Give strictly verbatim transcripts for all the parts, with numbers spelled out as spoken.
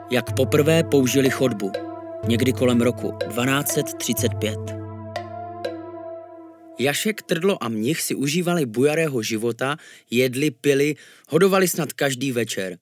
Jak poprvé použili chodbu, někdy kolem roku dvanáct set třicet pět. Jašek, Trdlo a Mnich si užívali bujarého života, jedli, pili, hodovali snad každý večer.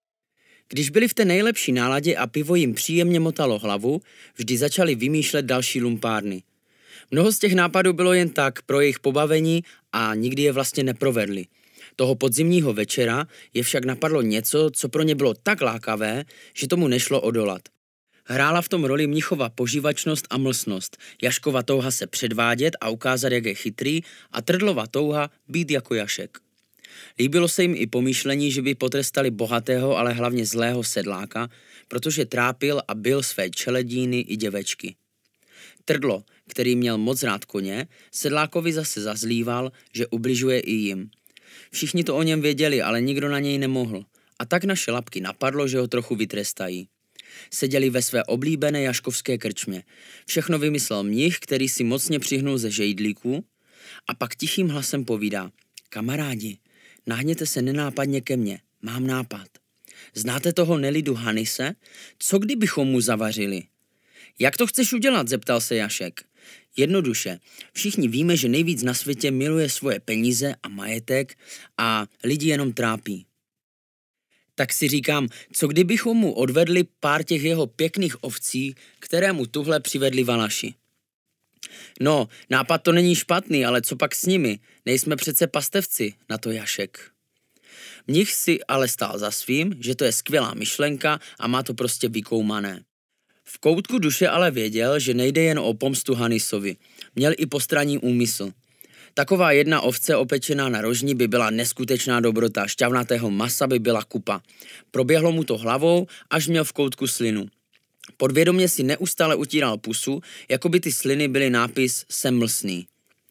Když byli v té nejlepší náladě a pivo jim příjemně motalo hlavu, vždy začali vymýšlet další lumpárny. Mnoho z těch nápadů bylo jen tak pro jejich pobavení a nikdy je vlastně neprovedli. Toho podzimního večera je však napadlo něco, co pro ně bylo tak lákavé, že tomu nešlo odolat. Hrála v tom roli Mnichova požívačnost a mlsnost, Jaškova touha se předvádět a ukázat, jak je chytrý, a Trdlova touha být jako Jašek. Líbilo se jim i pomýšlení, že by potrestali bohatého, ale hlavně zlého sedláka, protože trápil a bil své čeledíny i děvečky. Trdlo, který měl moc rád koně, sedlákovi zase zazlíval, že ubližuje i jim. Všichni to o něm věděli, ale nikdo na něj nemohl. A tak naše Lapky napadlo, že ho trochu vytrestají. Seděli ve své oblíbené jaškovské krčmě. Všechno vymyslel Mnich, který si mocně přihnul ze žejdlíků, a pak tichým hlasem povídá: Kamarádi, nahněte se nenápadně ke mně, mám nápad. Znáte toho nelidu Hanise? Co kdybychom mu zavařili? Jak to chceš udělat? Zeptal se Jašek. Jednoduše, všichni víme, že nejvíc na světě miluje svoje peníze a majetek a lidi jenom trápí. Tak si říkám, co kdybychom mu odvedli pár těch jeho pěkných ovcí, které mu tuhle přivedli Valaši. No, nápad to není špatný, ale co pak s nimi? Nejsme přece pastevci, na to Jašek. Mnich si ale stál za svým, že to je skvělá myšlenka a má to prostě vykoumané. V koutku duše ale věděl, že nejde jen o pomstu Hanisovi. Měl i postranní úmysl. Taková jedna ovce opečená na rožni by byla neskutečná dobrota, šťavnatého masa by byla kupa. Proběhlo mu to hlavou, až měl v koutku slinu. Podvědomě si neustále utíral pusu, jako by ty sliny byly nápis "Jsem mlsný".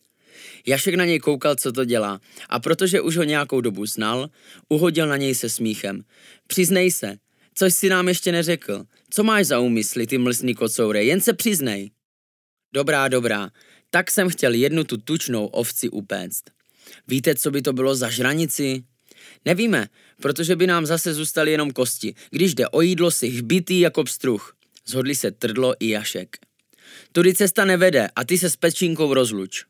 Jašek na něj koukal, co to dělá, a protože už ho nějakou dobu znal, uhodil na něj se smíchem. Přiznej se, což si nám ještě neřekl. Co máš za úmysly, ty mlsný kocoure, jen se přiznej. Dobrá, dobrá, tak jsem chtěl jednu tu tučnou ovci upéct. Víte, co by to bylo za žranici? Nevíme, protože by nám zase zůstaly jenom kosti, když jde o jídlo si hbitý jako pstruh. Zhodli se Trdlo i Jašek. Tudy cesta nevede a ty se s Pečínkou rozluč.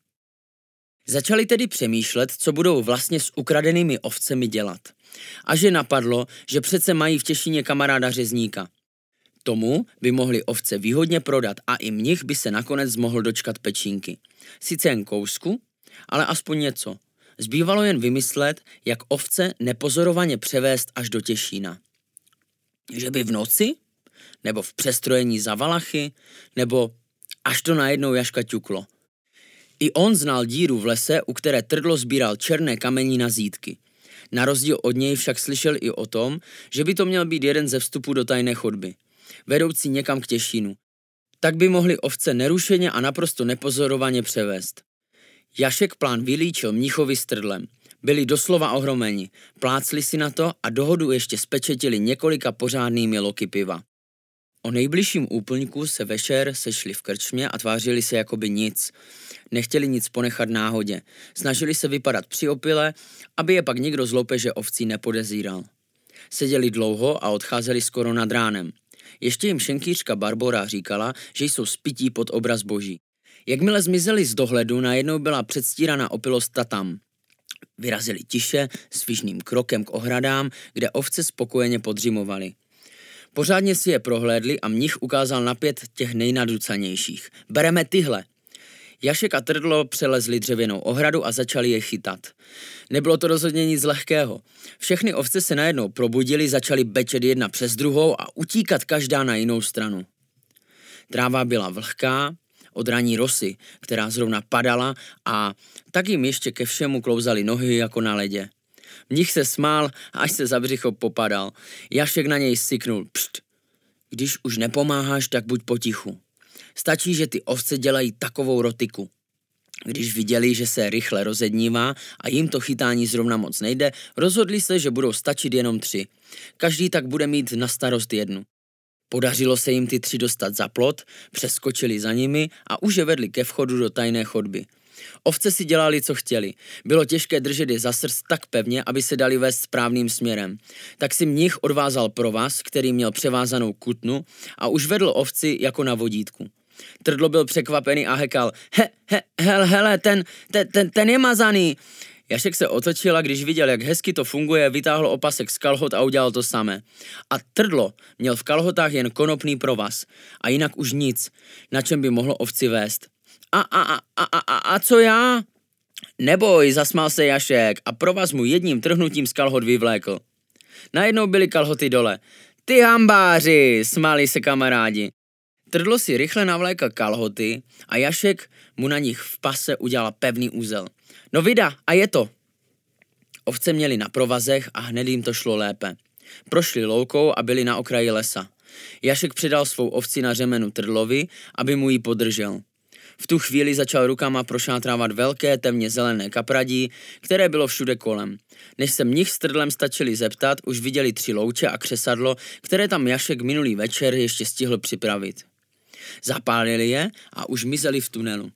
Začali tedy přemýšlet, co budou vlastně s ukradenými ovcemi dělat. A že napadlo, že přece mají v Těšíně kamaráda řezníka. Tomu by mohli ovce výhodně prodat a i Mnich by se nakonec mohl dočkat Pečínky. Sice jen kousku, ale aspoň něco. Zbývalo jen vymyslet, jak ovce nepozorovaně převést až do Těšína. Že by v noci? Nebo v přestrojení za Valachy? Nebo až to najednou Jaška ťuklo. I on znal díru v lese, u které Trdlo sbíral černé kamení na zítky. Na rozdíl od něj však slyšel i o tom, že by to měl být jeden ze vstupů do tajné chodby, vedoucí někam k Těšínu. Tak by mohli ovce nerušeně a naprosto nepozorovaně převést. Jašek plán vylíčil Mnichovi s Trdlem. Byli doslova ohromeni, plácli si na to a dohodu ještě spečetili několika pořádnými loky piva. O nejbližším úplňku se večer sešli v krčmě a tvářili se jakoby nic. Nechtěli nic ponechat náhodě. Snažili se vypadat přiopile, aby je pak někdo z loupeže ovcí nepodezíral. Seděli dlouho a odcházeli skoro nad ránem. Ještě jim šenkýřka Barbora říkala, že jsou spití pod obraz boží. Jakmile zmizeli z dohledu, najednou byla předstíraná opilost tam. Vyrazili tiše, svižným krokem k ohradám, kde ovce spokojeně podřimovali. Pořádně si je prohlédli a Mnich ukázal na pět těch nejnaducanějších. Bereme tyhle. Jašek a Trdlo přelezli dřevěnou ohradu a začali je chytat. Nebylo to rozhodně nic lehkého. Všechny ovce se najednou probudily, začaly bečet jedna přes druhou a utíkat každá na jinou stranu. Tráva byla vlhká od ranní rosy, která zrovna padala, a tak jim ještě ke všemu klouzaly nohy jako na ledě. Mnich se smál, až se za břicho popadal. Jašek na něj syknul: Pšt, když už nepomáháš, tak buď potichu. Stačí, že ty ovce dělají takovou rotiku. Když viděli, že se rychle rozednívá a jim to chytání zrovna moc nejde, rozhodli se, že budou stačit jenom tři. Každý tak bude mít na starost jednu. Podařilo se jim ty tři dostat za plot, přeskočili za nimi a už je vedli ke vchodu do tajné chodby. Ovce si dělali, co chtěli. Bylo těžké držet je za srst tak pevně, aby se dali vést správným směrem. Tak si mnich odvázal provaz, který měl převázanou kutnu a už vedl ovci jako na vodítku. Trdlo byl překvapený a hekal, he, he, hele, hele, ten, ten, ten, ten je mazaný. Jašek se otočil a když viděl, jak hezky to funguje, vytáhl opasek z kalhot a udělal to samé. A Trdlo měl v kalhotách jen konopný provaz a jinak už nic, na čem by mohlo ovci vést. A, a, a, a, a, a co já? Neboj, zasmál se Jašek a provaz mu jedním trhnutím z kalhot vyvlékl. Najednou byly kalhoty dole. Ty hambáři, smáli se kamarádi. Trdlo si rychle navlékl kalhoty a Jašek mu na nich v pase udělal pevný úzel. No vida, a je to. Ovce měli na provazech a hned jim to šlo lépe. Prošli loukou a byli na okraji lesa. Jašek předal svou ovci na řemenu Trdlovi, aby mu ji podržel. V tu chvíli začal rukama prošátrávat velké temně zelené kapradí, které bylo všude kolem. Než se mnich s Trdlem stačili zeptat, už viděli tři louče a křesadlo, které tam Jašek minulý večer ještě stihl připravit. Zapálili je a už mizeli v tunelu.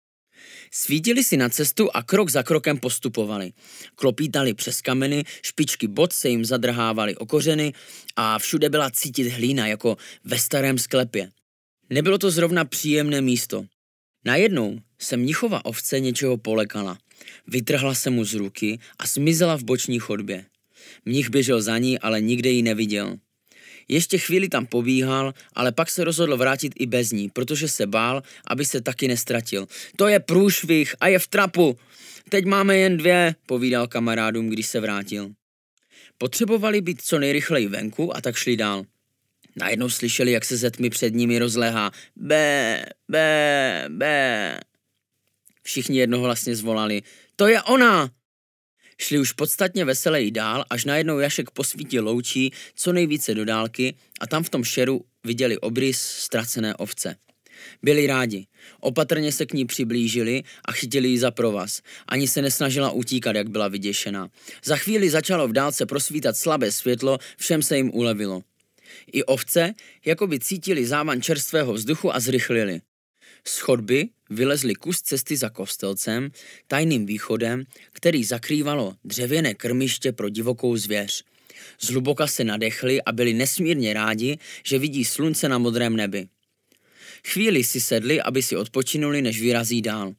Svítili si na cestu a krok za krokem postupovali. Klopítali přes kameny, špičky bot se jim zadrhávaly o kořeny a všude byla cítit hlína jako ve starém sklepě. Nebylo to zrovna příjemné místo. Najednou se mnichova ovce něčeho polekala. Vytrhla se mu z ruky a zmizela v boční chodbě. Mnich běžel za ní, ale nikde ji neviděl. Ještě chvíli tam pobíhal, ale pak se rozhodl vrátit i bez ní, protože se bál, aby se taky nestratil. To je průšvih a je v trapu. Teď máme jen dvě, povídal kamarádům, když se vrátil. Potřebovali být co nejrychleji venku a tak šli dál. Najednou slyšeli, jak se ze tmy před nimi rozléhá. Bé, bé, bé. Všichni jednohlasně zvolali. To je ona! Šli už podstatně veseleji dál, až najednou Jašek posvítil loučí co nejvíce do dálky a tam v tom šeru viděli obrys ztracené ovce. Byli rádi. Opatrně se k ní přiblížili a chytili ji za provaz. Ani se nesnažila utíkat, jak byla vyděšená. Za chvíli začalo v dálce prosvítat slabé světlo, všem se jim ulevilo. I ovce jako by cítili závan čerstvého vzduchu a zrychlili. Z chodby vylezli kus cesty za kostelcem, tajným východem, který zakrývalo dřevěné krmiště pro divokou zvěř. Zhluboka se nadechli a byli nesmírně rádi, že vidí slunce na modrém nebi. Chvíli si sedli, aby si odpočinuli, než vyrazí dál.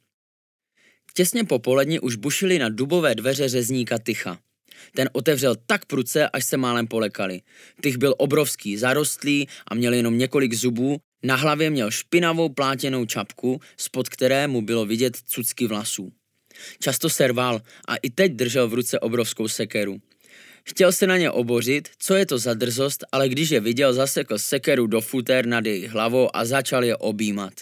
Těsně po poledni už bušili na dubové dveře řezníka Tycha. Ten otevřel tak prudce, až se málem polekali. Tych byl obrovský, zarostlý a měl jenom několik zubů, na hlavě měl špinavou plátěnou čapku, spod které mu bylo vidět cucky vlasů. Často se rval a i teď držel v ruce obrovskou sekeru. Chtěl se na ně obořit, co je to za drzost, ale když je viděl, zasekl sekeru do futer nad jejich hlavou a začal je objímat.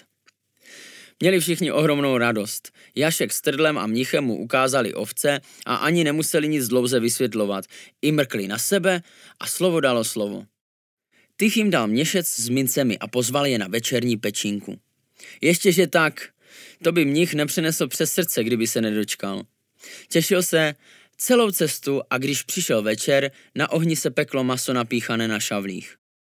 Měli všichni ohromnou radost. Jašek s Trdlem a Mnichem mu ukázali ovce a ani nemuseli nic dlouze vysvětlovat. I mrkli na sebe a slovo dalo slovo. Tych jim dal měšec s mincemi a pozval je na večerní pečínku. Ještěže tak, to by Mnich nepřenesl přes srdce, kdyby se nedočkal. Těšil se celou cestu a když přišel večer, na ohni se peklo maso napíchané na šavlích.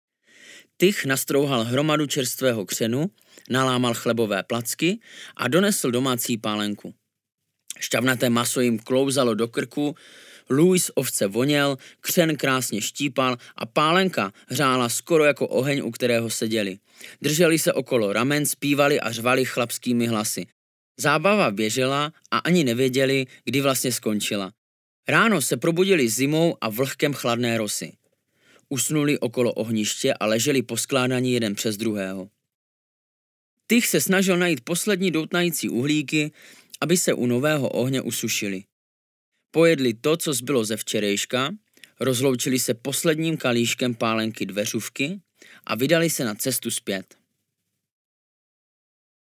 Tych nastrouhal hromadu čerstvého křenu, nalámal chlebové placky a donesl domácí pálenku. Šťavnaté maso jim klouzalo do krku, lůj z ovce voněl, křen krásně štípal a pálenka hřála skoro jako oheň, u kterého seděli. Drželi se okolo ramen, zpívali a řvali chlapskými hlasy. Zábava běžela a ani nevěděli, kdy vlastně skončila. Ráno se probudili zimou a vlhkem chladné rosy. Usnuli okolo ohniště a leželi poskládaní jeden přes druhého. Tych se snažil najít poslední doutnající uhlíky, aby se u nového ohně usušili. Pojedli to, co zbylo ze včerejška, rozloučili se posledním kalíškem pálenky dveřůvky a vydali se na cestu zpět.